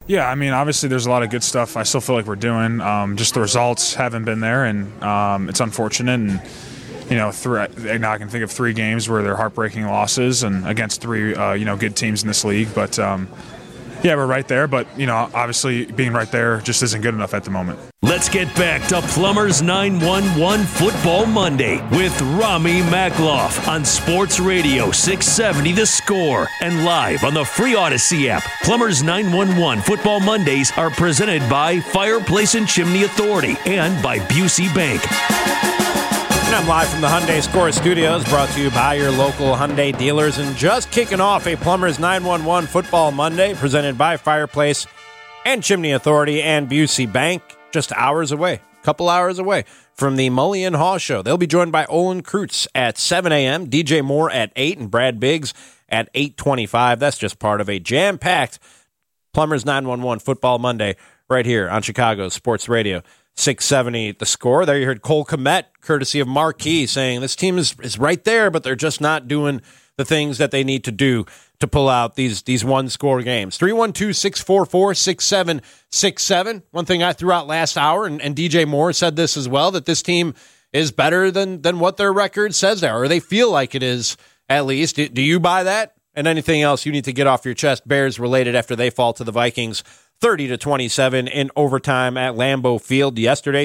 Yeah, I mean, obviously there's a lot of good stuff I still feel like we're doing. Just the results haven't been there, and it's unfortunate. And, now I can think of 3 games where they're heartbreaking losses and against 3, good teams in this league. But, yeah, we're right there. But, obviously being right there just isn't good enough at the moment. Let's get back to Plumbers 911 Football Monday with Rami Makloff on Sports Radio 670 The Score and live on the free Odyssey app. Plumbers 911 Football Mondays are presented by Fireplace and Chimney Authority and by Busey Bank. And I'm live from the Hyundai Score Studios, brought to you by your local Hyundai dealers. And just kicking off a Plumbers 911 Football Monday presented by Fireplace and Chimney Authority and Busey Bank. Just hours away, a couple hours away from the Mully & Haw Show. They'll be joined by Olin Kreutz at 7 a.m., DJ Moore at 8, and Brad Biggs at 8:25. That's just part of a jam-packed Plumbers 911 Football Monday right here on Chicago's Sports Radio 670 The Score. There you heard Cole Kmet, courtesy of Marquee, saying this team is right there, but they're just not doing the things that they need to do to pull out these one-score games. 312-644-6767. One thing I threw out last hour, and DJ Moore said this as well, that this team is better than what their record says they are, or they feel like it is, at least. Do you buy that? And anything else you need to get off your chest, Bears related, after they fall to the Vikings 30-27 in overtime at Lambeau Field yesterday.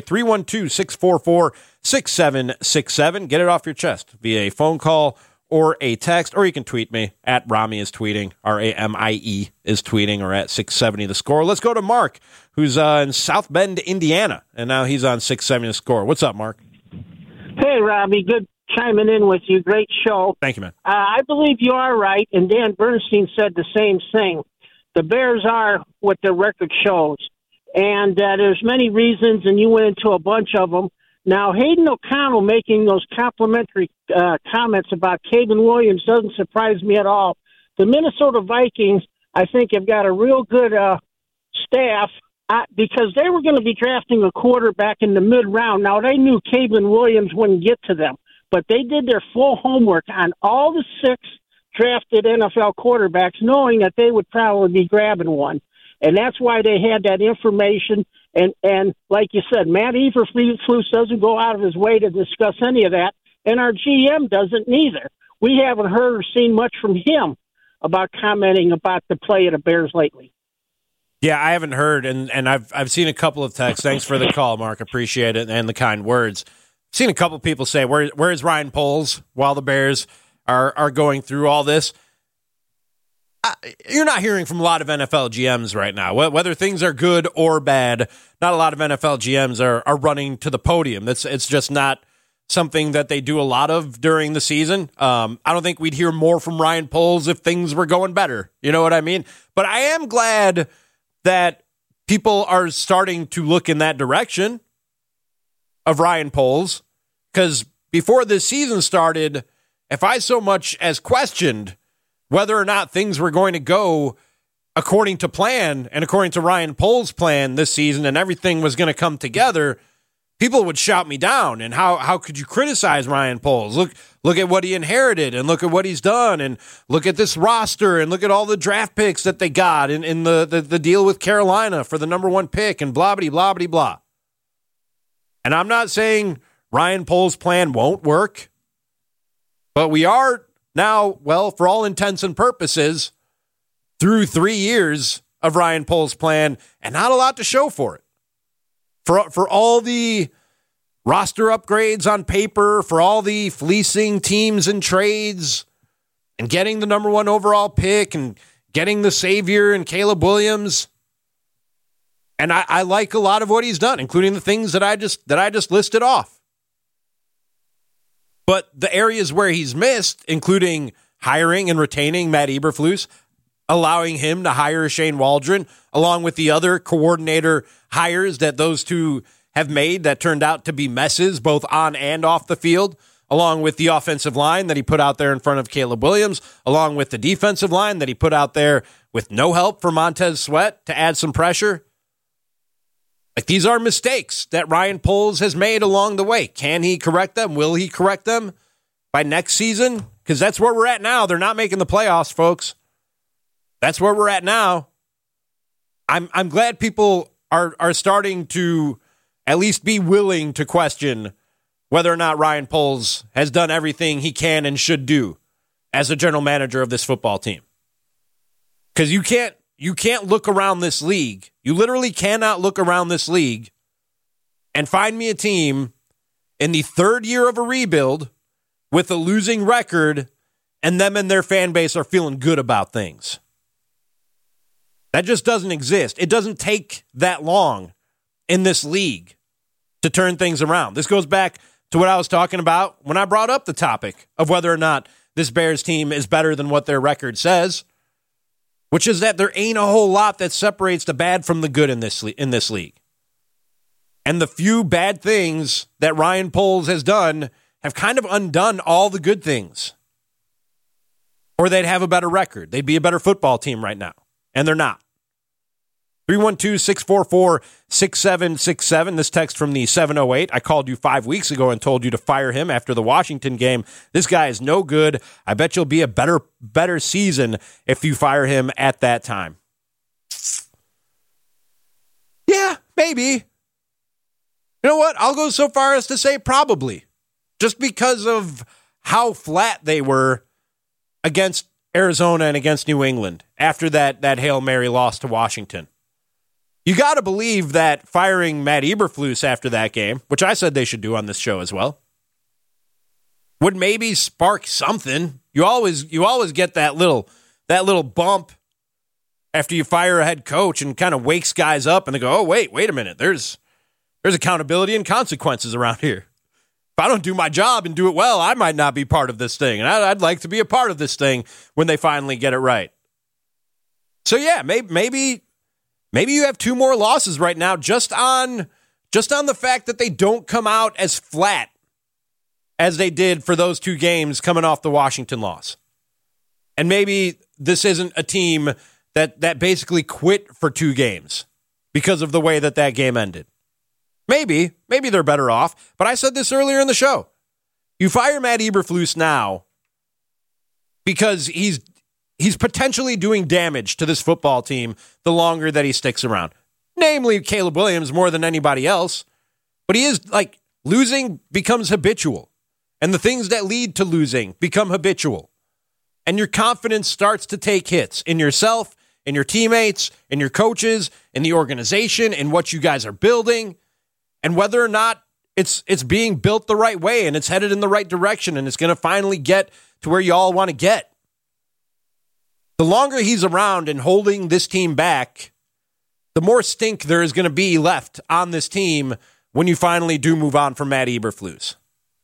312-644-6767. Get it off your chest via a phone call or a text, or you can tweet me at Rami is tweeting, R-A-M-I-E is tweeting, or at 670 The Score. Let's go to Mark, who's in South Bend, Indiana, and now he's on 670 The Score. What's up, Mark? Hey, Robbie. Good chiming in with you. Great show. Thank you, man. I believe you are right, and Dan Bernstein said the same thing. The Bears are what their record shows, and there's many reasons, and you went into a bunch of them. Now, Hayden O'Connell making those complimentary comments about Caden Williams doesn't surprise me at all. The Minnesota Vikings, I think, have got a real good staff because they were going to be drafting a quarterback in the mid-round. Now, they knew Caden Williams wouldn't get to them, but they did their full homework on all the 6 drafted NFL quarterbacks, knowing that they would probably be grabbing one. And that's why they had that information. And like you said, Matt Eberflus doesn't go out of his way to discuss any of that, and our GM doesn't neither. We haven't heard or seen much from him about commenting about the play of the Bears lately. Yeah, I haven't heard, and I've seen a couple of texts. Thanks for the call, Mark. Appreciate it, and the kind words. I've seen a couple of people say, where's Ryan Poles while the Bears are going through all this? You're not hearing from a lot of NFL GMs right now. Whether things are good or bad, not a lot of NFL GMs are running to the podium. It's just not something that they do a lot of during the season. I don't think we'd hear more from Ryan Poles if things were going better. You know what I mean? But I am glad that people are starting to look in that direction of Ryan Poles, because before this season started, if I so much as questioned whether or not things were going to go according to plan and according to Ryan Poles' plan this season and everything was going to come together, people would shout me down. And how could you criticize Ryan Poles? Look at what he inherited, and look at what he's done, and look at this roster, and look at all the draft picks that they got in the deal with Carolina for the number 1 pick, and blah, blah, blah, blah, blah. And I'm not saying Ryan Poles' plan won't work, but we are now, well, for all intents and purposes, through 3 years of Ryan Poles' plan, and not a lot to show for it. For all the roster upgrades on paper, for all the fleecing teams and trades, and getting the number 1 overall pick, and getting the savior and Caleb Williams. And I like a lot of what he's done, including the things that I just listed off. But the areas where he's missed, including hiring and retaining Matt Eberflus, allowing him to hire Shane Waldron, along with the other coordinator hires that those two have made that turned out to be messes, both on and off the field, along with the offensive line that he put out there in front of Caleb Williams, along with the defensive line that he put out there with no help for Montez Sweat to add some pressure. Like, these are mistakes that Ryan Poles has made along the way. Can he correct them? Will he correct them by next season? Because that's where we're at now. They're not making the playoffs, folks. That's where we're at now. I'm glad people are starting to at least be willing to question whether or not Ryan Poles has done everything he can and should do as a general manager of this football team. Because you can't look around this league. You literally cannot look around this league and find me a team in the third year of a rebuild with a losing record and them and their fan base are feeling good about things. That just doesn't exist. It doesn't take that long in this league to turn things around. This goes back to what I was talking about when I brought up the topic of whether or not this Bears team is better than what their record says, which is that there ain't a whole lot that separates the bad from the good in this league. And the few bad things that Ryan Poles has done have kind of undone all the good things. Or they'd have a better record. They'd be a better football team right now. And they're not. 312-644-6767. This text from the 708. I called you 5 weeks ago and told you to fire him after the Washington game. This guy is no good. I bet you'll be a better season if you fire him at that time. Yeah, maybe. You know what? I'll go so far as to say probably. Just because of how flat they were against Arizona and against New England after that Hail Mary loss to Washington. You got to believe that firing Matt Eberflus after that game, which I said they should do on this show as well, would maybe spark something. You always get that little bump after you fire a head coach and kind of wakes guys up and they go, oh, wait a minute. There's accountability and consequences around here. If I don't do my job and do it well, I might not be part of this thing. And I'd like to be a part of this thing when they finally get it right. So yeah, maybe you have 2 more losses right now just on the fact that they don't come out as flat as they did for those 2 games coming off the Washington loss. And maybe this isn't a team that basically quit for 2 games because of the way that game ended. Maybe they're better off, but I said this earlier in the show. You fire Matt Eberflus now because he's potentially doing damage to this football team the longer that he sticks around. Namely, Caleb Williams more than anybody else. But he is, losing becomes habitual. And the things that lead to losing become habitual. And your confidence starts to take hits in yourself, in your teammates, in your coaches, in the organization, in what you guys are building. And whether or not it's being built the right way and it's headed in the right direction and it's going to finally get to where you all want to get. The longer he's around and holding this team back, the more stink there is going to be left on this team when you finally do move on from Matt Eberflus.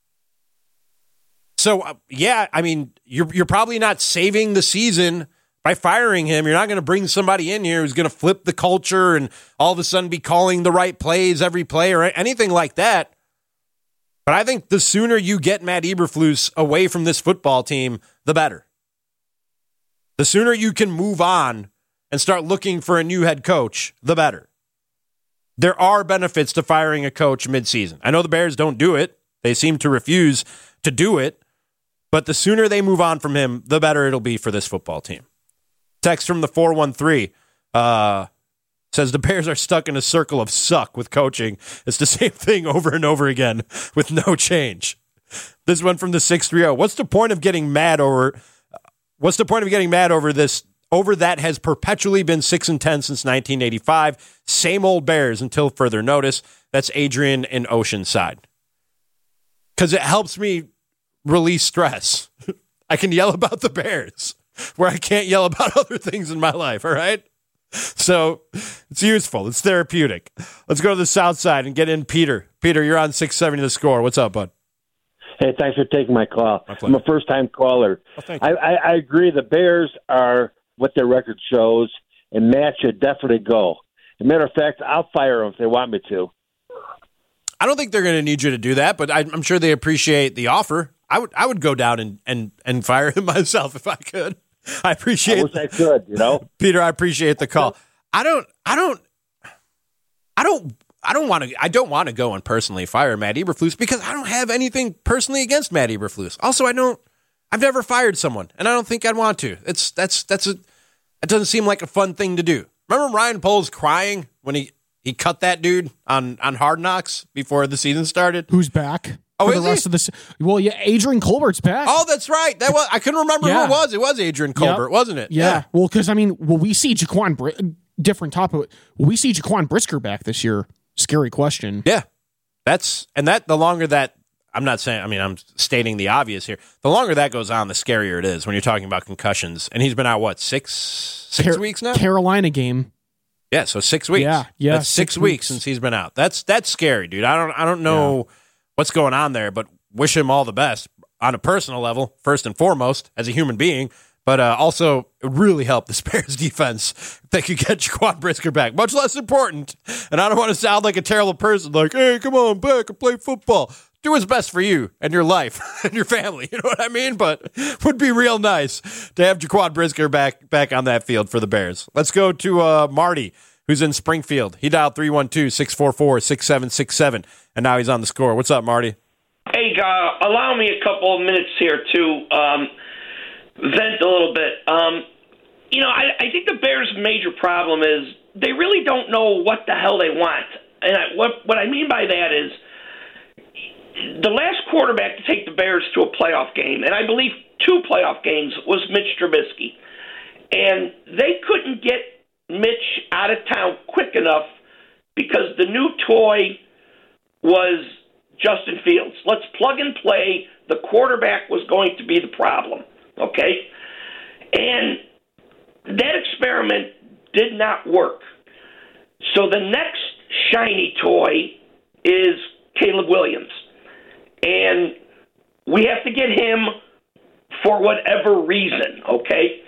So, you're probably not saving the season by firing him. You're not going to bring somebody in here who's going to flip the culture and all of a sudden be calling the right plays every play or anything like that. But I think the sooner you get Matt Eberflus away from this football team, the better. The sooner you can move on and start looking for a new head coach, the better. There are benefits to firing a coach midseason. I know the Bears don't do it. They seem to refuse to do it. But the sooner they move on from him, the better it'll be for this football team. Text from the 413 says the Bears are stuck in a circle of suck with coaching. It's the same thing over and over again with no change. This one from the 630. What's the point of getting mad over this? Over that has perpetually been 6-10 since 1985. Same old Bears until further notice. That's Adrian in Oceanside. Because it helps me release stress. I can yell about the Bears where I can't yell about other things in my life, all right? So it's useful. It's therapeutic. Let's go to the south side and get in Peter. Peter, you're on 670 The Score. What's up, bud? Hey, thanks for taking my call. I'm a first-time caller. Oh, thank you. I agree. The Bears are what their record shows, and Matt should definitely go. As a matter of fact, I'll fire them if they want me to. I don't think they're going to need you to do that, but I'm sure they appreciate the offer. I would go down and fire him myself if I could. I appreciate. I wish I could, Peter, I appreciate the call. I don't want to go and personally fire Matt Eberflus because I don't have anything personally against Matt Eberflus. Also, I've never fired someone, and I don't think I'd want to. That doesn't seem like a fun thing to do. Remember Ryan Poles crying when he cut that dude on Hard Knocks before the season started? Who's back? Oh, for the rest of this? Well, yeah, Adrian Colbert's back. Oh, that's right. I couldn't remember who it was. It was Adrian Colbert, wasn't it? Yeah. Well, because will we see different topic? Will we see Jaquan Brisker back this year? Scary question. Yeah, the longer that I'm stating the obvious here. The longer that goes on, the scarier it is when you're talking about concussions. And he's been out, what, six weeks now? Carolina game. Yeah, so 6 weeks. Yeah. That's 6 weeks since he's been out. That's scary, dude. I don't know what's going on there, but wish him all the best on a personal level, first and foremost, as a human being. But also, it really helped the Bears defense if they could get Jaquan Brisker back. Much less important. And I don't want to sound like a terrible person, like, hey, come on back and play football. Do what's best for you and your life and your family. You know what I mean? But would be real nice to have Jaquan Brisker back on that field for the Bears. Let's go to Marty, who's in Springfield. He dialed 312-644-6767, and now he's on the score. What's up, Marty? Hey, allow me a couple of minutes here to vent a little bit. I think the Bears' major problem is they really don't know what the hell they want. And what I mean by that is the last quarterback to take the Bears to a playoff game, and I believe 2 playoff games, was Mitch Trubisky. And they couldn't get Mitch out of town quick enough because the new toy was Justin Fields. Let's plug and play. The quarterback was going to be the problem. Okay? And that experiment did not work. So the next shiny toy is Caleb Williams. And we have to get him for whatever reason, okay?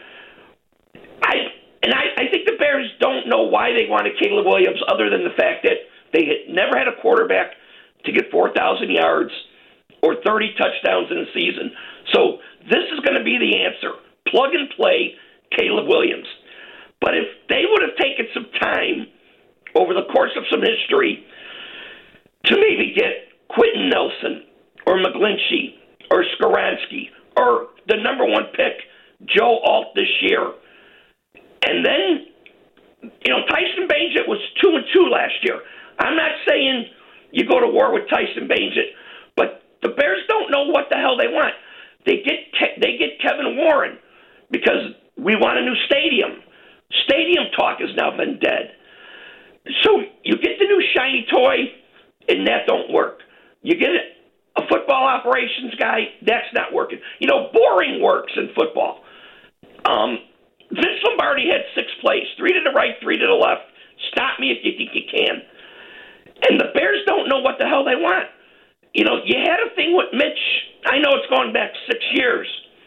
I think the Bears don't know why they wanted Caleb Williams other than the fact that they had never had a quarterback to get 4,000 yards or 30 touchdowns in a season. So this is going to be the answer. Plug and play Caleb Williams. But if they would have taken some time over the course of some history to maybe get Quentin Nelson or McGlinchey or Skoransky or the number 1 pick, Joe Alt, this year, and then, Tyson Bagent was 2-2 last year. I'm not saying you go to war with Tyson Bagent, but the Bears don't know what the hell they want. They get Kevin Warren because we want a new stadium. Stadium talk has now been dead. So you get the new shiny toy, and that don't work. You get a football operations guy, that's not working. Boring works in football. Vince Lombardi had 6 plays, 3 to the right, 3 to the left. Stop me if you think you can. And the Bears don't know what the hell they want. You had a thing with Mitch. I know it's going back 6 years.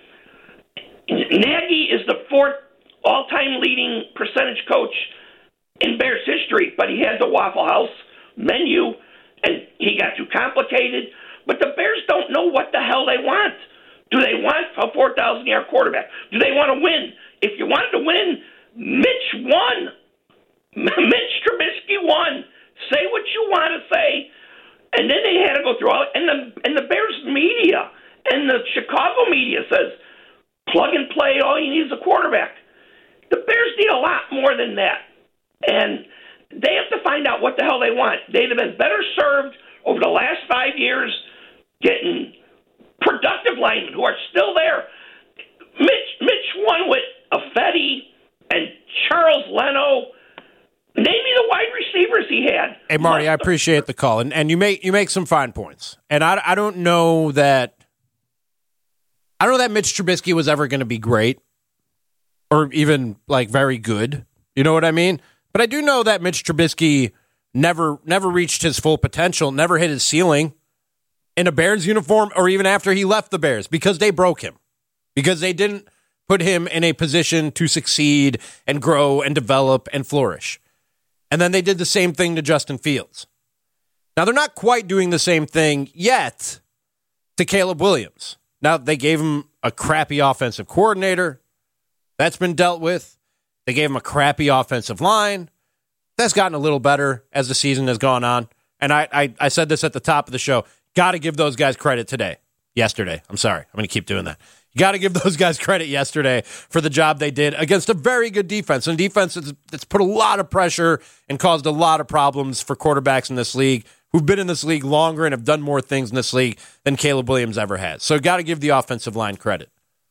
Nagy is the 4th all-time leading percentage coach in Bears history, but he had the Waffle House menu, and he got too complicated. But the Bears don't know what the hell they want. Do they want a 4,000-yard quarterback? Do they want to win? If you wanted to win, Mitch won. Mitch Trubisky won. Say what you want to say. And then they had to go through all it. And the Bears media and the Chicago media says, plug and play, all you need is a quarterback. The Bears need a lot more than that. And they have to find out what the hell they want. They'd have been better served over the last 5 years getting productive linemen who are still there. Mitch won with Affetti and Charles Leno. Name me the wide receivers he had. Hey, Marty, I appreciate the call, and you make some fine points. And I don't know that Mitch Trubisky was ever going to be great or even very good. You know what I mean? But I do know that Mitch Trubisky never reached his full potential, never hit his ceiling in a Bears uniform or even after he left the Bears because they broke him, because they didn't put him in a position to succeed and grow and develop and flourish. And then they did the same thing to Justin Fields. Now, they're not quite doing the same thing yet to Caleb Williams. Now, they gave him a crappy offensive coordinator. That's been dealt with. They gave him a crappy offensive line. That's gotten a little better as the season has gone on. And I said this at the top of the show. Got to give those guys credit yesterday. I'm sorry. I'm going to keep doing that. You got to give those guys credit yesterday for the job they did against a very good defense, and defense that's put a lot of pressure and caused a lot of problems for quarterbacks in this league who've been in this league longer and have done more things in this league than Caleb Williams ever has. So got to give the offensive line credit.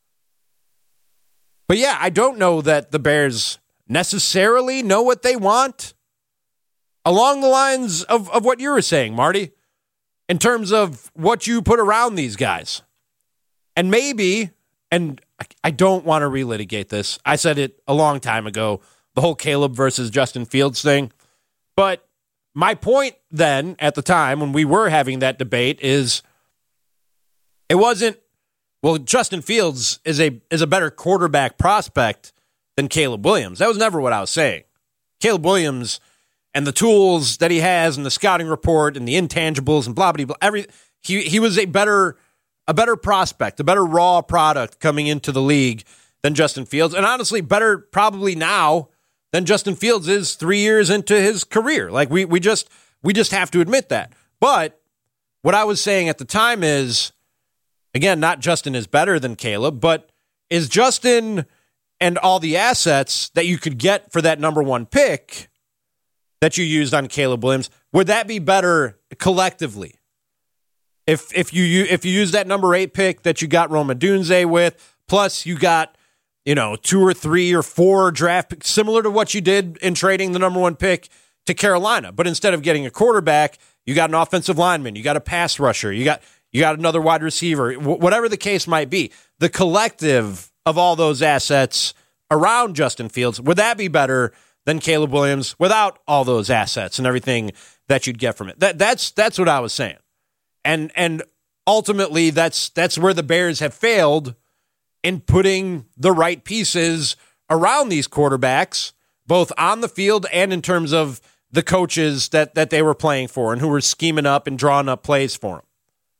But yeah, I don't know that the Bears necessarily know what they want along the lines of what you were saying, Marty, in terms of what you put around these guys. And maybe, and I don't want to relitigate this. I said it a long time ago, the whole Caleb versus Justin Fields thing. But my point then, at the time, when we were having that debate, is it wasn't, well, Justin Fields is a better quarterback prospect than Caleb Williams. That was never what I was saying. Caleb Williams and the tools that he has and the scouting report and the intangibles and blah, blah, blah, he was a better prospect, a better raw product coming into the league than Justin Fields. And honestly, better probably now than Justin Fields is 3 years into his career. Like we just have to admit that. But what I was saying at the time is, again, not Justin is better than Caleb, but is Justin and all the assets that you could get for that number one pick that you used on Caleb Williams, would that be better collectively? If you use that number 8 pick that you got Rome Odunze with, plus you got 2 or 3 or 4 draft picks, similar to what you did in trading the number 1 pick to Carolina, but instead of getting a quarterback, you got an offensive lineman, you got a pass rusher, you got another wide receiver, whatever the case might be. The collective of all those assets around Justin Fields, would that be better than Caleb Williams without all those assets and everything that you'd get from it? That's what I was saying. And ultimately, that's where the Bears have failed in putting the right pieces around these quarterbacks, both on the field and in terms of the coaches that they were playing for and who were scheming up and drawing up plays for them.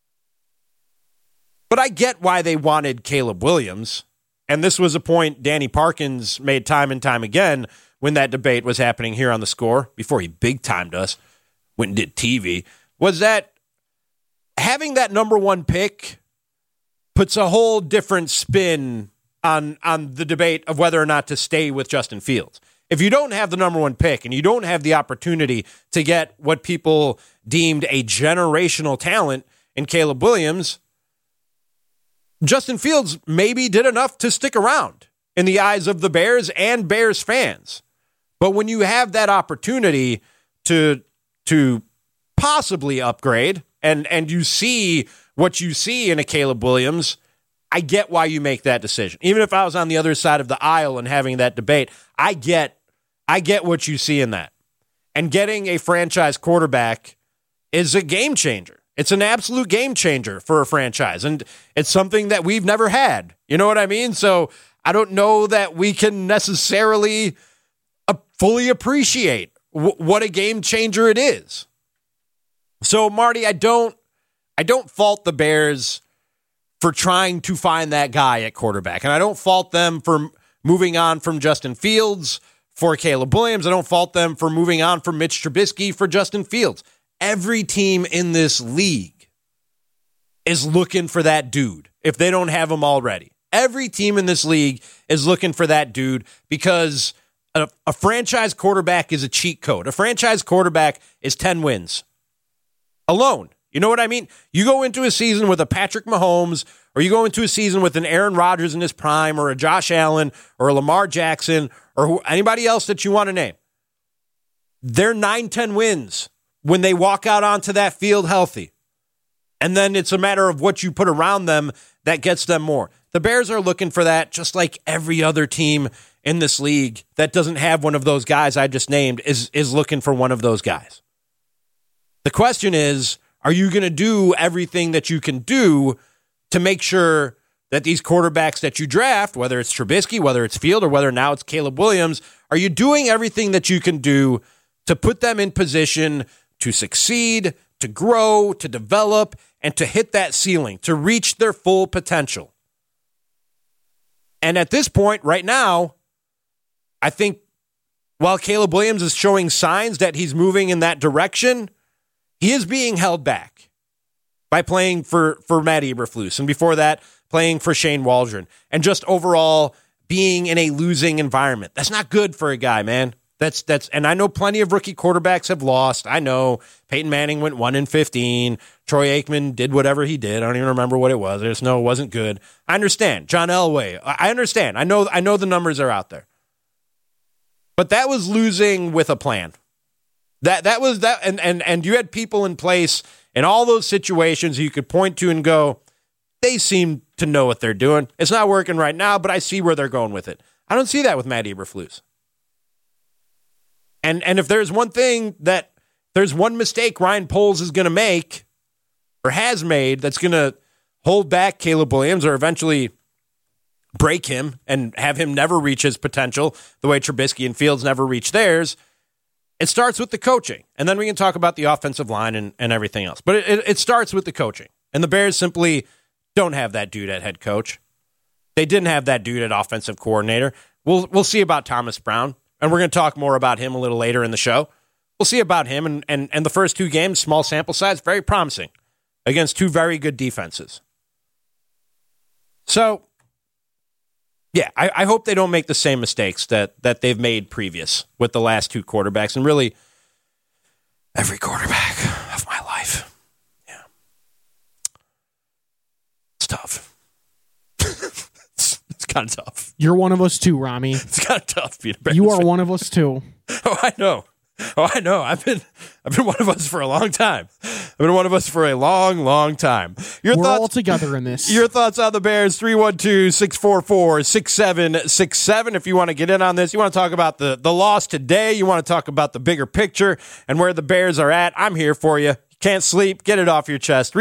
But I get why they wanted Caleb Williams, and this was a point Danny Parkins made time and time again when that debate was happening here on The Score, before he big-timed us, went and did TV, was that having that number 1 pick puts a whole different spin on the debate of whether or not to stay with Justin Fields. If you don't have the number 1 pick and you don't have the opportunity to get what people deemed a generational talent in Caleb Williams, Justin Fields maybe did enough to stick around in the eyes of the Bears and Bears fans. But when you have that opportunity to possibly upgrade and you see what you see in a Caleb Williams, I get why you make that decision. Even if I was on the other side of the aisle and having that debate, I get what you see in that. And getting a franchise quarterback is a game changer. It's an absolute game changer for a franchise, and it's something that we've never had. You know what I mean? So I don't know that we can necessarily fully appreciate what a game changer it is. So, Marty, I don't fault the Bears for trying to find that guy at quarterback, and I don't fault them for moving on from Justin Fields for Caleb Williams. I don't fault them for moving on from Mitch Trubisky for Justin Fields. Every team in this league is looking for that dude if they don't have him already. Every team in this league is looking for that dude because a franchise quarterback is a cheat code. A franchise quarterback is 10 wins alone. You know what I mean? You go into a season with a Patrick Mahomes, or you go into a season with an Aaron Rodgers in his prime, or a Josh Allen, or a Lamar Jackson, or anybody else that you want to name. They're 9-10 wins when they walk out onto that field healthy. And then it's a matter of what you put around them that gets them more. The Bears are looking for that just like every other team in this league that doesn't have one of those guys I just named is looking for one of those guys. The question is, are you going to do everything that you can do to make sure that these quarterbacks that you draft, whether it's Trubisky, whether it's Field, or whether now it's Caleb Williams, are you doing everything that you can do to put them in position to succeed, to grow, to develop, and to hit that ceiling, to reach their full potential? And at this point, right now, I think while Caleb Williams is showing signs that he's moving in that direction, he is being held back by playing for Matt Eberflus. And before that, playing for Shane Waldron, and just overall being in a losing environment. That's not good for a guy, man. That's and I know plenty of rookie quarterbacks have lost. I know Peyton Manning went 1-15. Troy Aikman did whatever he did. I don't even remember what it was. I just know it wasn't good. I understand. John Elway. I understand. I know the numbers are out there. But that was losing with a plan. That was that, and you had people in place in all those situations you could point to and go, they seem to know what they're doing. It's not working right now, but I see where they're going with it. I don't see that with Matt Eberflus. And if there's one mistake Ryan Poles is going to make or has made that's going to hold back Caleb Williams or eventually break him and have him never reach his potential the way Trubisky and Fields never reached theirs, it starts with the coaching. And then we can talk about the offensive line and everything else. But it starts with the coaching. And the Bears simply don't have that dude at head coach. They didn't have that dude at offensive coordinator. We'll see about Thomas Brown. And we're going to talk more about him a little later in the show. We'll see about him. And the first two games, small sample size, very promising against two very good defenses. So, yeah, I hope they don't make the same mistakes that they've made previous with the last two quarterbacks and really every quarterback of my life. Yeah. It's tough. It's kind of tough. You're one of us too, Rami. It's kind of tough being a Bears You are fan. one of us too. Oh, I know. I've been one of us for a long time. I've been one of us for a long, long time. We're all together in this. Your thoughts on the Bears, 312-644-6767. If you want to get in on this, you want to talk about the loss today, you want to talk about the bigger picture and where the Bears are at, I'm here for you. Can't sleep, get it off your chest.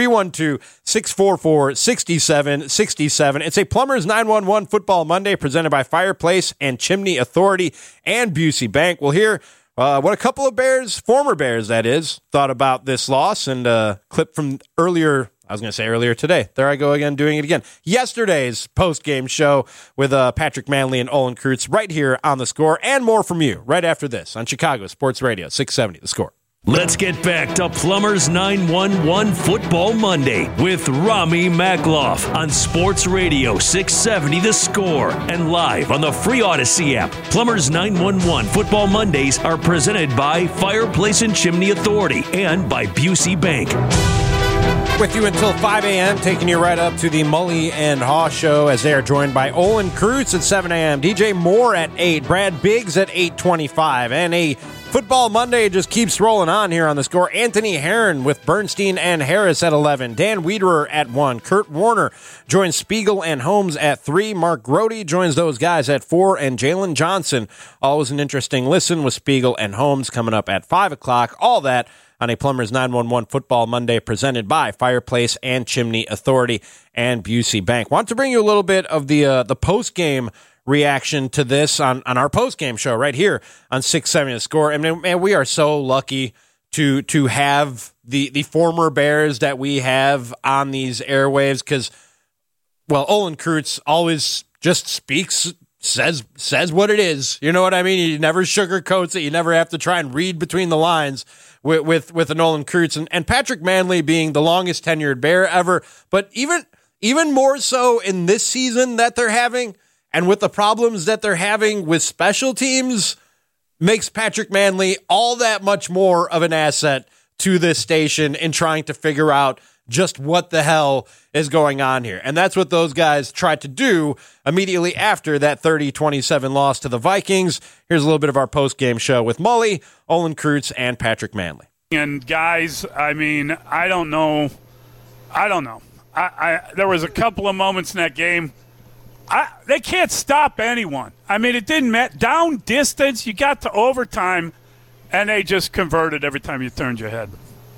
312-644-6767. It's a Plumbers 911 Football Monday presented by Fireplace and Chimney Authority and Busey Bank. We'll hear what a couple of Bears, former Bears that is, thought about this loss, and a clip from earlier today. There I go again, doing it again. Yesterday's post-game show with Patrick Manley and Olin Kreutz right here on The Score, and more from you right after this on Chicago Sports Radio 670 The Score. Let's get back to Plumbers 911 Football Monday with Rami Makloff on Sports Radio 670 The Score and live on the free Odyssey app. Plumbers 911 Football Mondays are presented by Fireplace and Chimney Authority and by Busey Bank. With you until 5 a.m., taking you right up to the Mully and Haw Show as they are joined by Olin Kreutz at 7 a.m., DJ Moore at 8, Brad Biggs at 8:25, and a Football Monday just keeps rolling on here on The Score. Anthony Herron with Bernstein and Harris at 11, Dan Wiederer at 1, Kurt Warner joins Spiegel and Holmes at 3, Mark Grody joins those guys at 4, and Jalen Johnson, always an interesting listen with Spiegel and Holmes coming up at 5 o'clock. All that on a Plumbers 911 Football Monday presented by Fireplace and Chimney Authority and Busey Bank. Want to bring you a little bit of the post-game reaction to this on our post-game show right here on 670 The Score. And man, we are so lucky to have the former Bears that we have on these airwaves because, well, Olin Kreutz always just speaks, says what it is. You know what I mean? He never sugarcoats it. You never have to try and read between the lines with an Olin Kreutz. And Patrick Manley being the longest tenured Bear ever, but even more so in this season that they're having, and with the problems that they're having with special teams, makes Patrick Manley all that much more of an asset to this station in trying to figure out just what the hell is going on here. And that's what those guys tried to do immediately after that 30-27 loss to the Vikings. Here's a little bit of our post-game show with Mully, Olin Kreutz, and Patrick Manley. And guys, I mean, I don't know. There was a couple of moments in that game. They can't stop anyone. I mean, it didn't matter. Down distance, you got to overtime, and they just converted every time you turned your head.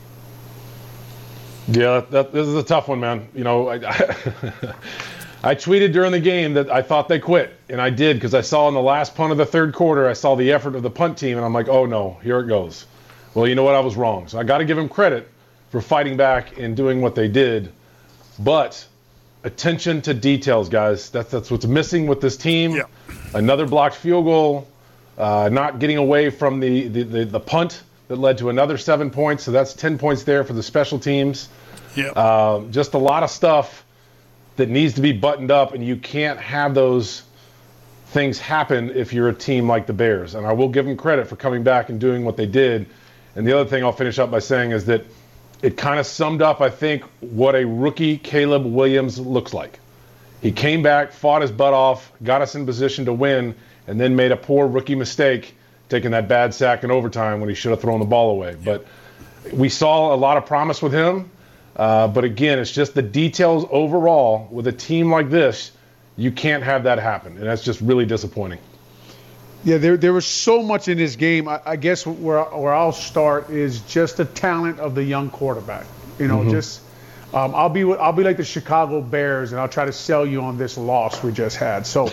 Yeah, this is a tough one, man. You know, I tweeted during the game that I thought they quit, and I did because I saw in the last punt of the third quarter, I saw the effort of the punt team, and I'm like, oh, no, here it goes. Well, you know what? I was wrong. So I got to give them credit for fighting back and doing what they did. But attention to details, guys. That's what's missing with this team. Yeah. Another blocked field goal, not getting away from the punt that led to another 7 points. So that's 10 points there for the special teams. Yeah. Just a lot of stuff that needs to be buttoned up, and you can't have those things happen if you're a team like the Bears. And I will give them credit for coming back and doing what they did. And the other thing I'll finish up by saying is that it kind of summed up, I think, what a rookie Caleb Williams looks like. He came back, fought his butt off, got us in position to win, and then made a poor rookie mistake, taking that bad sack in overtime when he should have thrown the ball away. But we saw a lot of promise with him. But again, it's just the details overall. With a team like this, you can't have that happen, and that's just really disappointing. Yeah, there was so much in this game. I guess where I'll start is just the talent of the young quarterback. You know, just I'll be like the Chicago Bears, and I'll try to sell you on this loss we just had. So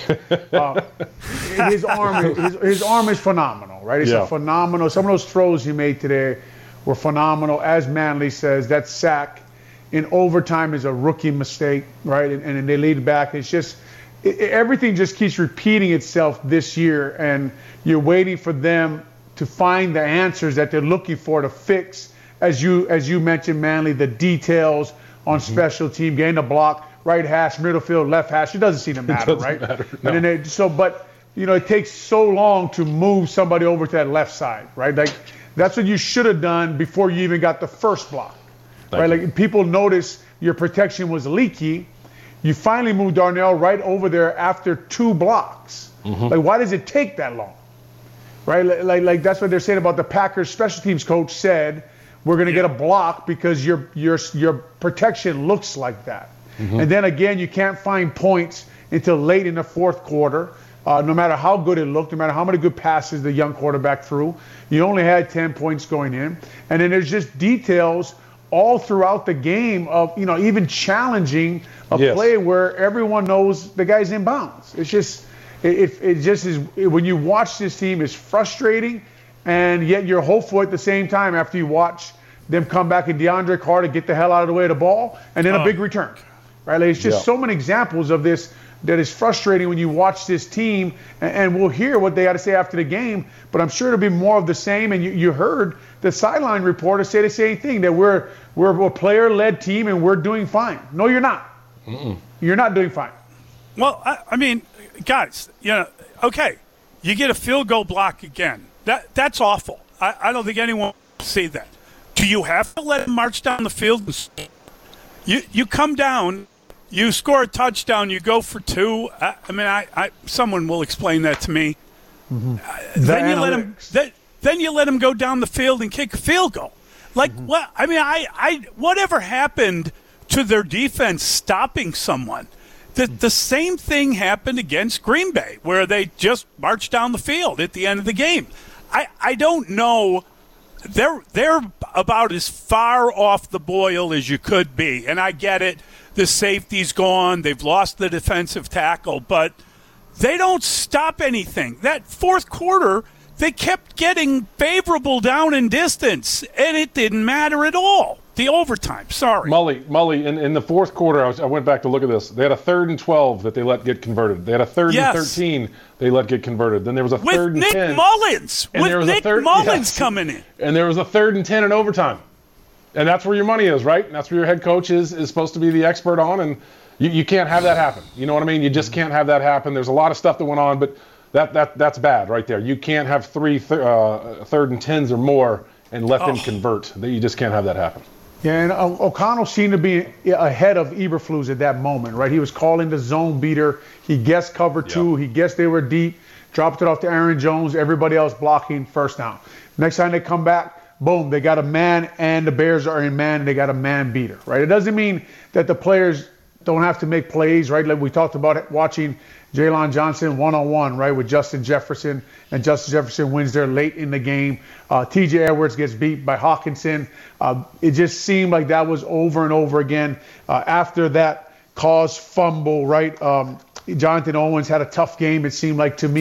his arm is phenomenal, right? It's a phenomenal. Some of those throws he made today were phenomenal. As Manley says, that sack in overtime is a rookie mistake, right? And they lead back. It's just everything just keeps repeating itself this year, and you're waiting for them to find the answers that they're looking for to fix, as you mentioned, Manley, the details on special team, getting the block, right hash, middle field, left hash. It doesn't seem to matter, right? No. And then but it takes so long to move somebody over to that left side, right? Like that's what you should have done before you even got the first block, right? Like people notice your protection was leaky. You finally moved Darnell right over there after 2 blocks. Like, why does it take that long? Right? Like that's what they're saying about the Packers special teams coach said, we're going to get a block because your protection looks like that. And then again, you can't find points until late in the fourth quarter. No matter how good it looked, no matter how many good passes the young quarterback threw, you only had 10 points going in. And then there's just details all throughout the game of, even challenging a play where everyone knows the guy's in bounds. It's just, it just is, when you watch this team, it's frustrating, and yet you're hopeful at the same time after you watch them come back and DeAndre Carter get the hell out of the way of the ball, and then a big return, right? Like, it's just so many examples of this that is frustrating when you watch this team, and we'll hear what they got to say after the game, but I'm sure it'll be more of the same. And you heard the sideline reporter say the same thing, that we're a player-led team and we're doing fine. No, you're not. You're not doing fine. Well, I mean, guys, okay, you get a field goal block again. That's awful. I don't think anyone will see that. Do you have to let him march down the field? You come down, you score a touchdown, you go for 2. I mean, someone will explain that to me. Then you let him go down the field and kick a field goal. Like, what? I mean, whatever happened to their defense stopping someone? The same thing happened against Green Bay, where they just marched down the field at the end of the game. I don't know. They're about as far off the boil as you could be, and I get it. The safety's gone. They've lost the defensive tackle, but they don't stop anything. That fourth quarter, they kept getting favorable down and distance, and it didn't matter at all. The overtime, sorry. Mully, in the fourth quarter, I went back to look at this. They had a 3rd and 12 that they let get converted. They had a 3rd and 13 they let get converted. Then there was a 3rd and 10. With Nick Mullins coming in. And there was a 3rd and 10 in overtime. And that's where your money is, right? And that's where your head coach is supposed to be the expert on. And you can't have that happen. You know what I mean? You just can't have that happen. There's a lot of stuff that went on, but that's bad right there. You can't have 3 3rd and 10s or more and let them convert. You just can't have that happen. Yeah, and O'Connell seemed to be ahead of Eberflus at that moment, right? He was calling the zone beater. He guessed cover 2. He guessed they were deep. Dropped it off to Aaron Jones. Everybody else blocking, first down. Next time they come back, boom, they got a man, and the Bears are in man, and they got a man beater, right? It doesn't mean that the players don't have to make plays, right? Like we talked about watching Jalen Johnson one-on-one, right, with Justin Jefferson, and Justin Jefferson wins there late in the game. T.J. Edwards gets beat by Hawkinson. It just seemed like that was over and over again. After that caused fumble, right, Jonathan Owens had a tough game, it seemed like to me,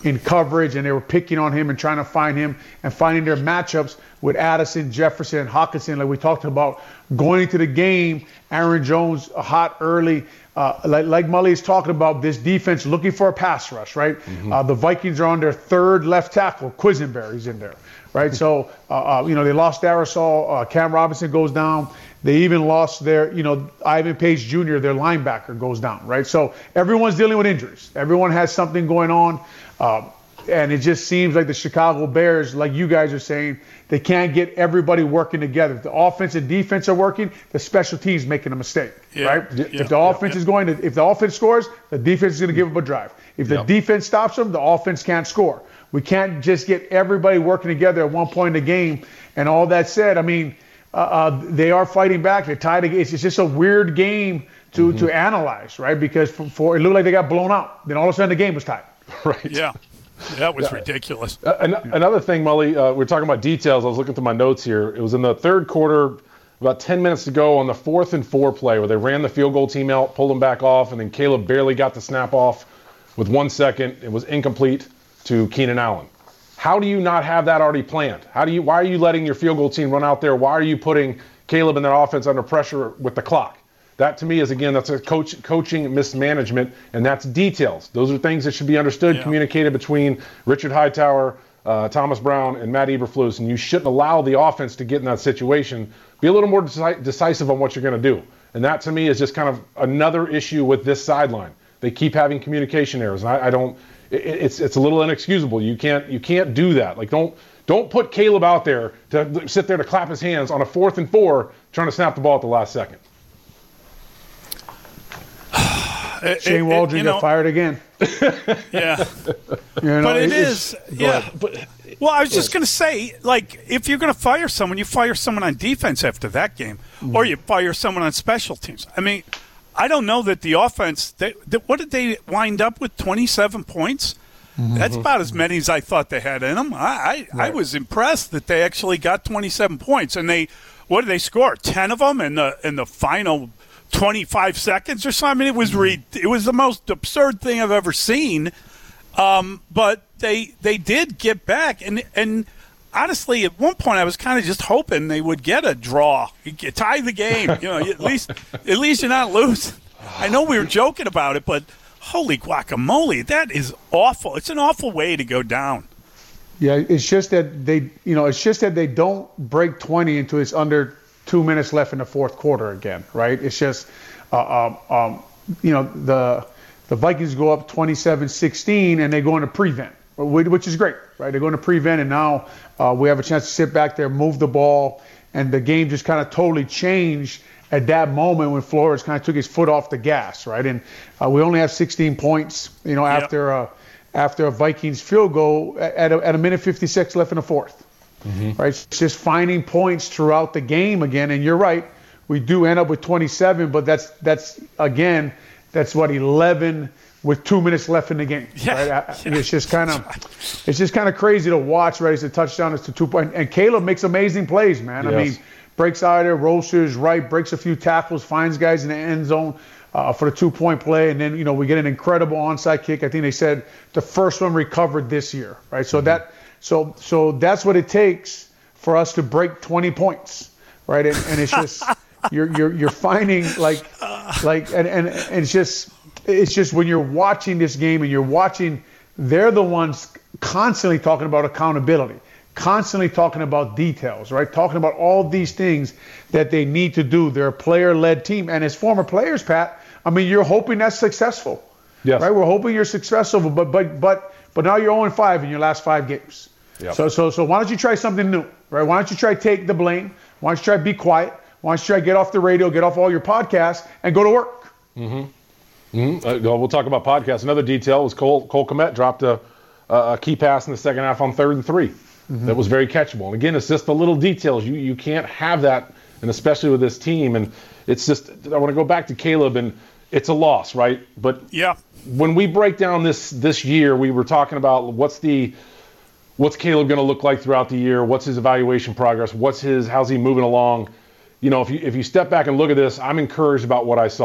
in coverage, and they were picking on him and trying to find him and finding their matchups with Addison, Jefferson, and Hockenson, like we talked about. Going into the game, Aaron Jones hot early. Like Mully is talking about, this defense looking for a pass rush, right? The Vikings are on their third left tackle. Quisenberry's in there, right? So, they lost Darisaw. Cam Robinson goes down. They even lost their, Ivan Pace Jr., their linebacker, goes down, right? So everyone's dealing with injuries. Everyone has something going on. And it just seems like the Chicago Bears, like you guys are saying, they can't get everybody working together. If the offense and defense are working, the special teams making a mistake, right? If the offense is going to, if the offense scores, the defense is going to give up a drive. If the defense stops them, the offense can't score. We can't just get everybody working together at one point in the game. And all that said, I mean, they are fighting back. They're tied. It's just a weird game to analyze, right? Because for it looked like they got blown out. Then all of a sudden the game was tied. Right. Yeah. That was ridiculous. Another thing, Mully, we're talking about details. I was looking through my notes here. It was in the third quarter, about 10 minutes to go on the 4th and 4 play where they ran the field goal team out, pulled them back off, and then Caleb barely got the snap off with 1 second. It was incomplete to Keenan Allen. How do you not have that already planned? Why are you letting your field goal team run out there? Why are you putting Caleb and their offense under pressure with the clock? That to me is, again, that's a coaching mismanagement, and that's details. Those are things that should be understood, communicated between Richard Hightower, Thomas Brown, and Matt Eberflus, and you shouldn't allow the offense to get in that situation. Be a little more decisive on what you're going to do. And that to me is just kind of another issue with this sideline. They keep having communication errors, and I don't. It's a little inexcusable. You can't do that. Like don't put Caleb out there to sit there to clap his hands on a 4th and 4 trying to snap the ball at the last second. Shane Waldron got fired again. Yeah. But it is. Yeah. Well, I was just going to say, like, if you're going to fire someone, you fire someone on defense after that game, or you fire someone on special teams. I mean, I don't know that the offense, what did they wind up with, 27 points? That's about as many as I thought they had in them. I was impressed that they actually got 27 points. And what did they score? 10 of them in the final 25 seconds or something. It was the most absurd thing I've ever seen. But they did get back, and honestly, at one point I was kind of just hoping they would get a draw, tie the game. At least you're not losing. I know we were joking about it, but holy guacamole, that is awful. It's an awful way to go down. Yeah, it's just that they don't break 20 until it's under 2 minutes left in the fourth quarter again, right? It's just, the Vikings go up 27-16 and they go into prevent, which is great, right? They go into prevent, and now we have a chance to sit back there, move the ball, and the game just kind of totally changed at that moment when Flores kind of took his foot off the gas, right? And we only have 16 points, after a Vikings field goal at a minute 56 left in the fourth. Right, it's just finding points throughout the game again, and you're right. We do end up with 27, but that's 11 with 2 minutes left in the game. Yeah. Right? It's just kind of crazy to watch. Right, it's a touchdown. It's a 2 point, and Caleb makes amazing plays, man. Yes. I mean, breaks out of there, rolls to his right, breaks a few tackles, finds guys in the end zone for the 2 point play, and then we get an incredible onside kick. I think they said the first one recovered this year. Right, so So that's what it takes for us to break 20 points, right? And it's just you're finding and it's just when you're watching this game and you're watching, they're the ones constantly talking about accountability, constantly talking about details, right? Talking about all these things that they need to do. They're a player-led team, and as former players, Pat, I mean, you're hoping that's successful, yes, right? We're hoping you're successful, but now you're 0-5 in your last 5 games. Yep. So why don't you try something new, right? Why don't you try take the blame? Why don't you try be quiet? Why don't you try get off the radio, get off all your podcasts, and go to work? We'll talk about podcasts. Another detail was Cole Kmet dropped a key pass in the second half on 3rd and 3. That was very catchable. And again, it's just the little details. You can't have that, and especially with this team. And it's just, I want to go back to Caleb, and it's a loss, right? But when we break down this year, we were talking about what's Caleb going to look like throughout the year? What's his evaluation progress? How's he moving along? If you step back and look at this, I'm encouraged about what I saw.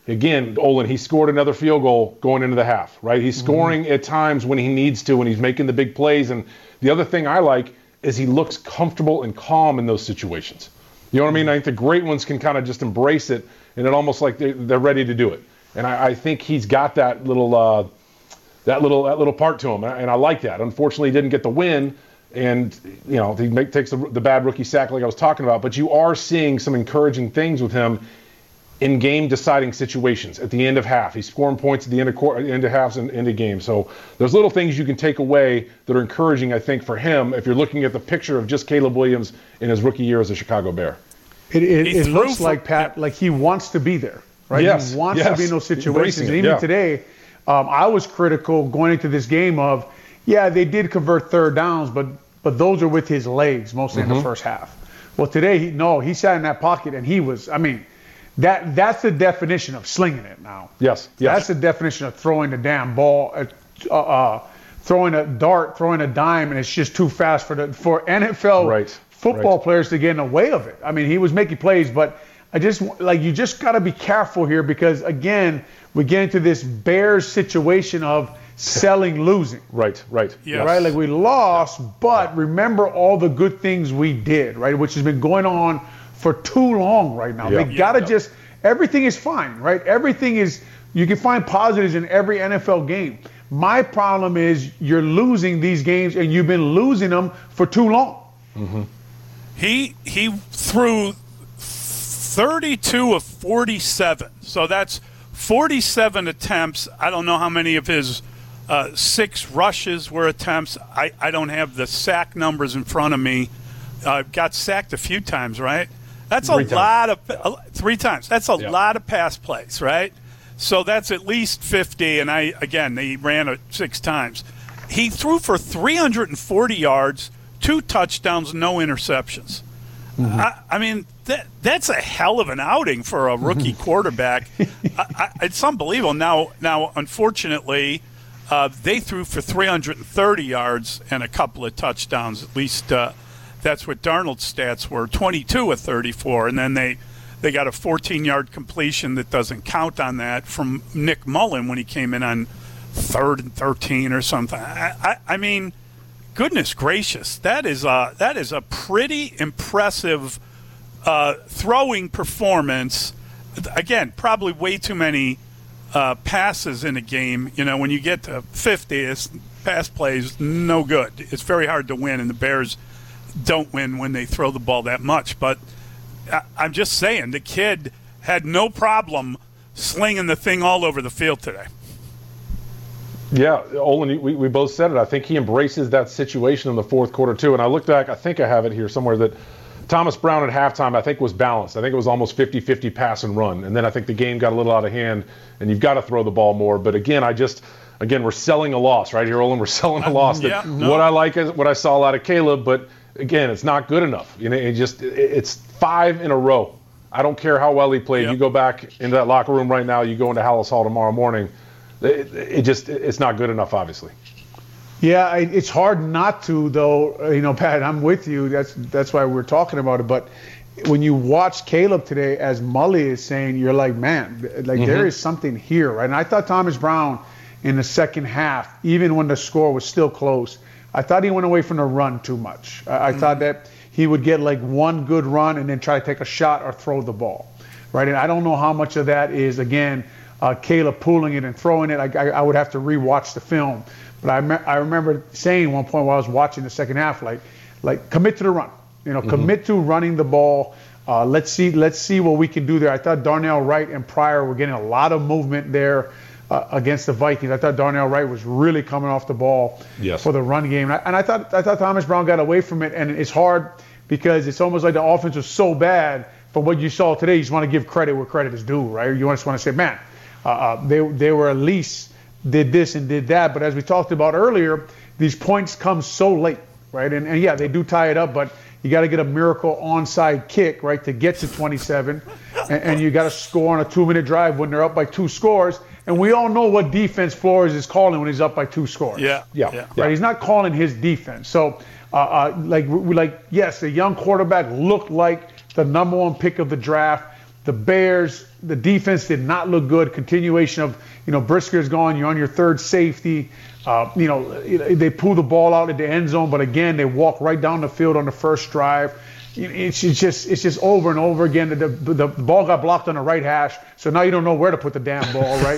Again, Olin, he scored another field goal going into the half, right? He's scoring at times when he needs to, when he's making the big plays. And the other thing I like is he looks comfortable and calm in those situations. You know what I mean? I think the great ones can kind of just embrace it, and it almost like they're ready to do it. And I think he's got that little part to him, and I like that. Unfortunately, he didn't get the win, and he takes the bad rookie sack like I was talking about. But you are seeing some encouraging things with him in game-deciding situations at the end of half. He's scoring points at the end of halves and end of games. So there's little things you can take away that are encouraging, I think, for him if you're looking at the picture of just Caleb Williams in his rookie year as a Chicago Bear. It looks like, Pat, like he wants to be there, right? Yes, he wants to be in those situations. And even today, I was critical going into this game of, they did convert third downs, but those are with his legs mostly in the first half. Well, today, he sat in that pocket and he was, that's the definition of slinging it now. Yes. That's the definition of throwing the damn ball, throwing a dart, throwing a dime, and it's just too fast for NFL football players to get in the way of it. He was making plays, but you just got to be careful here because, again, we get into this Bears situation of selling, losing. Right. Yes. Right? Like we lost, but remember all the good things we did, right? Which has been going on for too long right now. They got to everything is fine, right? Everything is, you can find positives in every NFL game. My problem is you're losing these games and you've been losing them for too long. Mm-hmm. He threw 32 of 47. So that's 47 attempts. I don't know how many of his 6 rushes were attempts. I don't have the sack numbers in front of me. Got sacked a few times, right? That's a lot of 3 times. That's a lot of pass plays, right? So that's at least 50. And he ran it 6 times. He threw for 340 yards, 2 touchdowns, no interceptions. Mm-hmm. That's a hell of an outing for a rookie quarterback. It's unbelievable. Now, unfortunately, they threw for 330 yards and a couple of touchdowns. At least that's what Darnold's stats were, 22 of 34. And then they got a 14-yard completion that doesn't count on that from Nick Mullen when he came in on 3rd and 13 or something. Goodness gracious, that is a pretty impressive throwing performance. Again, probably way too many passes in a game. When you get to 50, pass plays no good. It's very hard to win, and the Bears don't win when they throw the ball that much. But I'm just saying, the kid had no problem slinging the thing all over the field today. Yeah, Olin, we both said it. I think he embraces that situation in the fourth quarter, too. And I looked back, I think I have it here somewhere, that Thomas Brown at halftime, I think, was balanced. I think it was almost 50-50 pass and run. And then I think the game got a little out of hand, and you've got to throw the ball more. But again, we're selling a loss right here, Olin. We're selling a loss. What I like is what I saw out of Caleb, but again, it's not good enough. It's 5 in a row. I don't care how well he played. You go back into that locker room right now, you go into Hallis Hall tomorrow morning, it's not good enough, obviously. Yeah, it's hard not to, though. Pat, I'm with you. That's why we're talking about it. But when you watch Caleb today, as Mully is saying, you're like, man, there is something here, right? And I thought Thomas Brown in the second half, even when the score was still close, I thought he went away from the run too much. I thought that he would get one good run and then try to take a shot or throw the ball, right? And I don't know how much of that is, again, Caleb pulling it and throwing it. I would have to rewatch the film. But I remember saying at one point while I was watching the second half, like commit to the run. Commit to running the ball. Let's see what we can do there. I thought Darnell Wright and Pryor were getting a lot of movement there against the Vikings. I thought Darnell Wright was really coming off the ball for the run game. And I thought Thomas Brown got away from it. And it's hard because it's almost like the offense was so bad. From what you saw today, you just want to give credit where credit is due, right? You just want to say, man, they were at least did this and did that. But as we talked about earlier, these points come so late, right? And they do tie it up, but you got to get a miracle onside kick, right, to get to 27. and you got to score on a 2-minute drive when they're up by 2 scores. And we all know what defense Flores is calling when he's up by 2 scores. Yeah. Right? He's not calling his defense. So, yes, the young quarterback looked like the number 1 pick of the draft. The Bears, the defense did not look good. Continuation of, Brisker's gone. You're on your third safety. They pull the ball out at the end zone, but again, they walk right down the field on the first drive. It's just over and over again. The ball got blocked on the right hash, so now you don't know where to put the damn ball, right?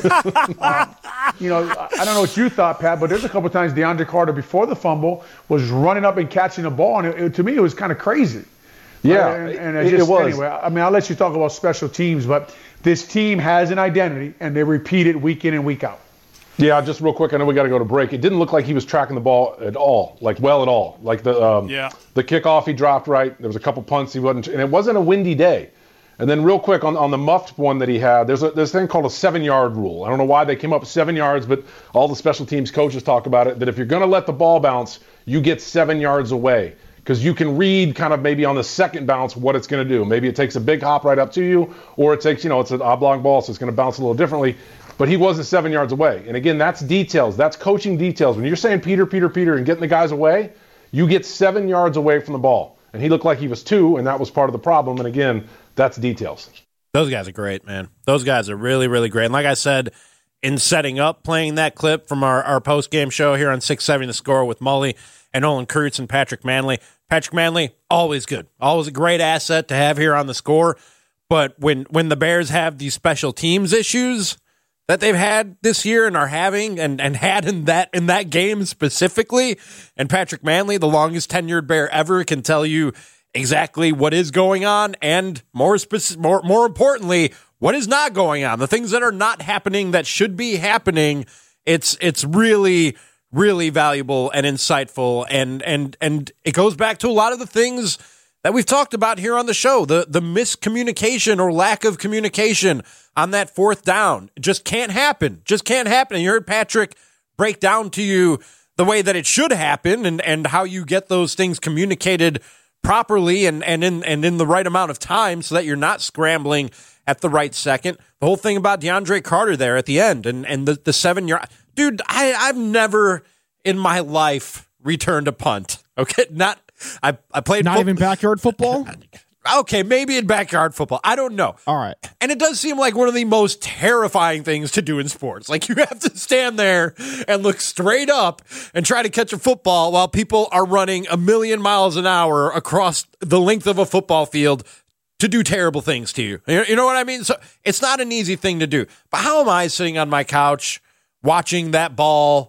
I don't know what you thought, Pat, but there's a couple times DeAndre Carter, before the fumble, was running up and catching the ball, and to me, it was kind of crazy. Yeah, and it was. Anyway, I mean, I'll let you talk about special teams, but this team has an identity, and they repeat it week in and week out. Yeah, just real quick, I know we got to go to break. It didn't look like he was tracking the ball at all, at all. Like the kickoff he dropped right. There was a couple punts he wasn't, and it wasn't a windy day. And then real quick on the muffed one that he had, there's this thing called a 7-yard rule. I don't know why they came up with 7 yards, but all the special teams coaches talk about it, that if you're going to let the ball bounce, you get 7 yards away. Because you can read kind of maybe on the second bounce what it's going to do. Maybe it takes a big hop right up to you, or it takes, it's an oblong ball, so it's going to bounce a little differently. But he wasn't 7 yards away. And again, that's details. That's coaching details. When you're saying Peter, and getting the guys away, you get 7 yards away from the ball. And he looked like he was 2, and that was part of the problem. And again, that's details. Those guys are great, man. Those guys are really, really great. And like I said, in setting up, playing that clip from our post-game show here on 670 The Score with Mully and Olin Kreutz and Patrick Manley. Patrick Manley, always good. Always a great asset to have here on The Score. But when the Bears have these special teams issues that they've had this year and are having and had in that game specifically, and Patrick Manley, the longest tenured Bear ever, can tell you exactly what is going on and more importantly, what is not going on. The things that are not happening that should be happening. It's really, really valuable and insightful, and it goes back to a lot of the things that we've talked about here on the show, the miscommunication or lack of communication on that fourth down. It just can't happen. And you heard Patrick break down to you the way that it should happen and how you get those things communicated properly and in the right amount of time so that you're not scrambling at the right second. The whole thing about DeAndre Carter there at the end and the 7 yard. Dude, I've never in my life returned a punt. Okay, I played not even backyard football. Okay, maybe in backyard football. I don't know. All right. And it does seem like one of the most terrifying things to do in sports. Like you have to stand there and look straight up and try to catch a football while people are running 1,000,000 miles an hour across the length of a football field to do terrible things to you. You know what I mean? So it's not an easy thing to do. But how am I sitting on my couch watching that ball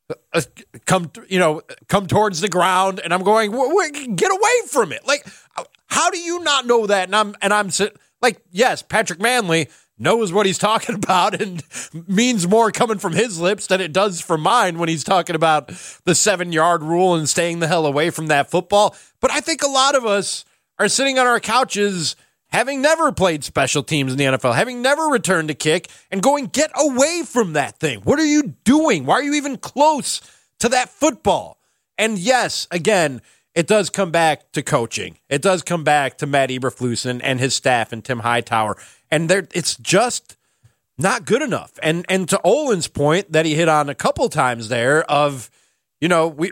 come towards the ground, and I'm going, get away from it. Like, how do you not know that? And I'm like, yes, Patrick Manley knows what he's talking about and means more coming from his lips than it does from mine when he's talking about the 7 yard rule and staying the hell away from that football. But I think a lot of us are sitting on our couches having never played special teams in the NFL, having never returned a kick, and going, get away from that thing. What are you doing? Why are you even close to that football? And yes, again, it does come back to coaching. It does come back to Matt Eberflus and his staff and Tim Hightower. And it's just not good enough. And to Olin's point that he hit on a couple times there of, we've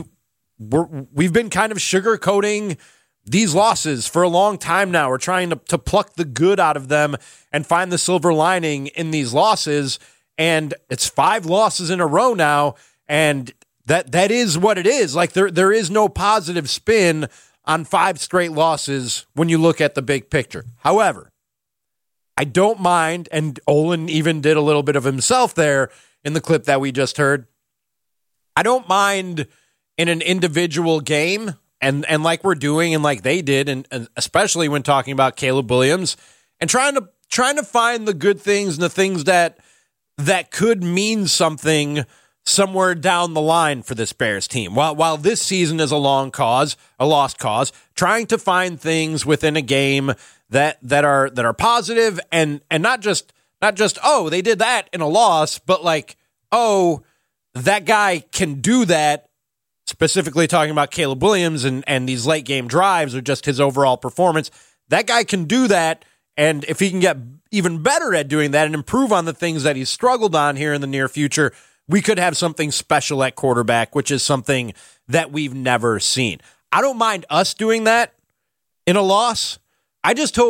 been kind of sugarcoating these losses for a long time now. We're trying to pluck the good out of them and find the silver lining in these losses. And it's 5 losses in a row now. And that is what it is. Like there is no positive spin on 5 straight losses when you look at the big picture. However, I don't mind, and Olin even did a little bit of himself there in the clip that we just heard. I don't mind in an individual game, and like we're doing and like they did, and especially when talking about Caleb Williams, and trying to find the good things and the things that could mean something somewhere down the line for this Bears team. While this season is a lost cause, trying to find things within a game that are positive and not just oh, they did that in a loss, but like, oh, that guy can do that. Specifically talking about Caleb Williams and these late game drives or just his overall performance. That guy can do that, and if he can get even better at doing that and improve on the things that he's struggled on here in the near future, we could have something special at quarterback, which is something that we've never seen. I don't mind us doing that in a loss. I just hope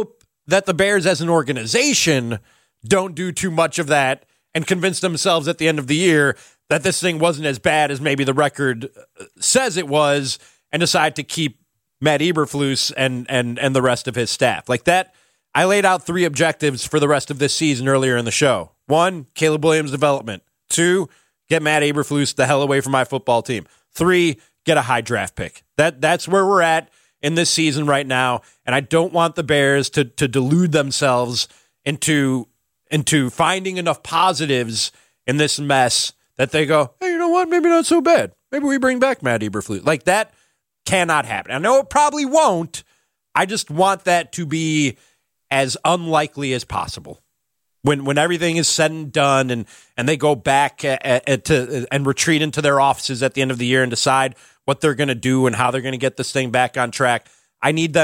that the Bears as an organization don't do too much of that and convince themselves at the end of the year that this thing wasn't as bad as maybe the record says it was, and decide to keep Matt Eberflus and the rest of his staff. Like that, I laid out 3 objectives for the rest of this season earlier in the show. 1, Caleb Williams development. 2, get Matt Eberflus the hell away from my football team. 3, get a high draft pick. That's where we're at in this season right now, and I don't want the Bears to delude themselves into finding enough positives in this mess that they go, hey, you know what? Maybe not so bad. Maybe we bring back Matt Eberflus. Like that cannot happen. I know it probably won't. I just want that to be as unlikely as possible. When everything is said and done and they go back and retreat into their offices at the end of the year and decide what they're going to do and how they're going to get this thing back on track, I need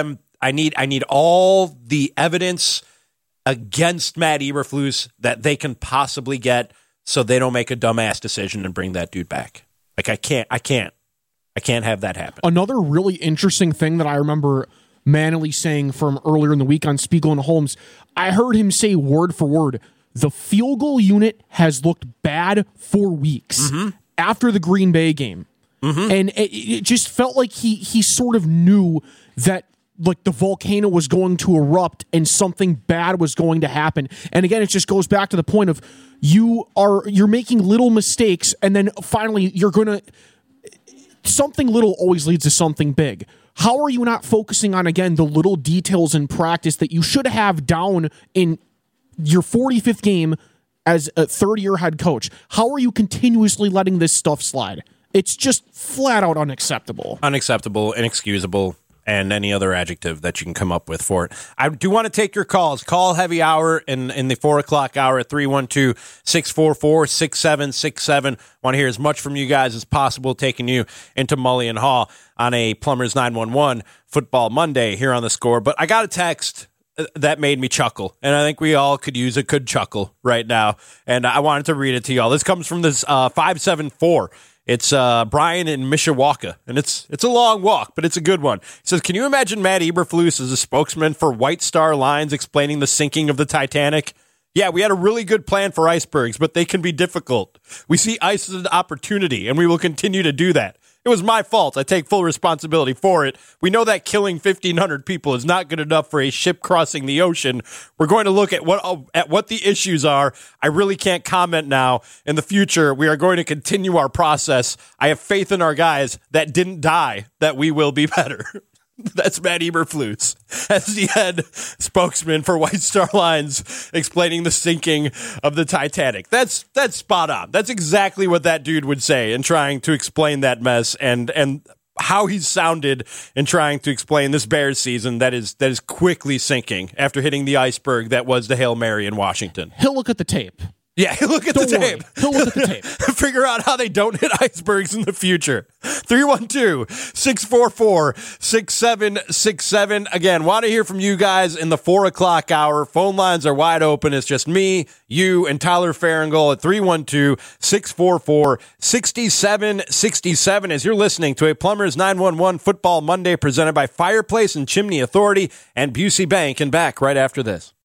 all the evidence against Matt Eberflus that they can possibly get so they don't make a dumbass decision and bring that dude back. Like I can't have that happen. Another really interesting thing that I remember Manley saying from earlier in the week on Spiegel and Holmes, I heard him say word for word, the field goal unit has looked bad for weeks after the Green Bay game. And it just felt like he sort of knew that like the volcano was going to erupt and something bad was going to happen. And again, it just goes back to the point of you're making little mistakes and then finally something little always leads to something big. How are you not focusing on, again, the little details in practice that you should have down in your 45th game as a third-year head coach? How are you continuously letting this stuff slide? It's just flat out unacceptable. Unacceptable, inexcusable, and any other adjective that you can come up with for it. I do want to take your calls. Call heavy hour in the 4 o'clock hour at 312-644-6767. Want to hear as much from you guys as possible, taking you into Mully and Haw on a Plumbers 911 Football Monday here on The Score. But I got a text that made me chuckle, and I think we all could use a good chuckle right now, and I wanted to read it to y'all. This comes from this 574. It's Brian in Mishawaka, and it's a long walk, but it's a good one. He says, can you imagine Matt Eberflus as a spokesman for White Star Lines explaining the sinking of the Titanic? Yeah, we had a really good plan for icebergs, but they can be difficult. We see ice as an opportunity, and we will continue to do that. It was my fault. I take full responsibility for it. We know that killing 1,500 people is not good enough for a ship crossing the ocean. We're going to look at what the issues are. I really can't comment now. In the future, we are going to continue our process. I have faith in our guys that didn't die, that we will be better. That's Matt Eberflus as the head spokesman for White Star Lines explaining the sinking of the Titanic. That's spot on. That's exactly what that dude would say in trying to explain that mess and how he's sounded in trying to explain this Bears season that is quickly sinking after hitting the iceberg that was the Hail Mary in Washington. He'll look at the tape. Yeah, he'll look at the tape. He'll look at the tape. Figure out how they don't hit icebergs in the future. 312-644-6767. Again, want to hear from you guys in the 4 o'clock hour. Phone lines are wide open. It's just me, you, and Tyler Farringle at 312-644-6767 as you're listening to a Plumbers 911 Football Monday presented by Fireplace and Chimney Authority and Busey Bank. And back right after this.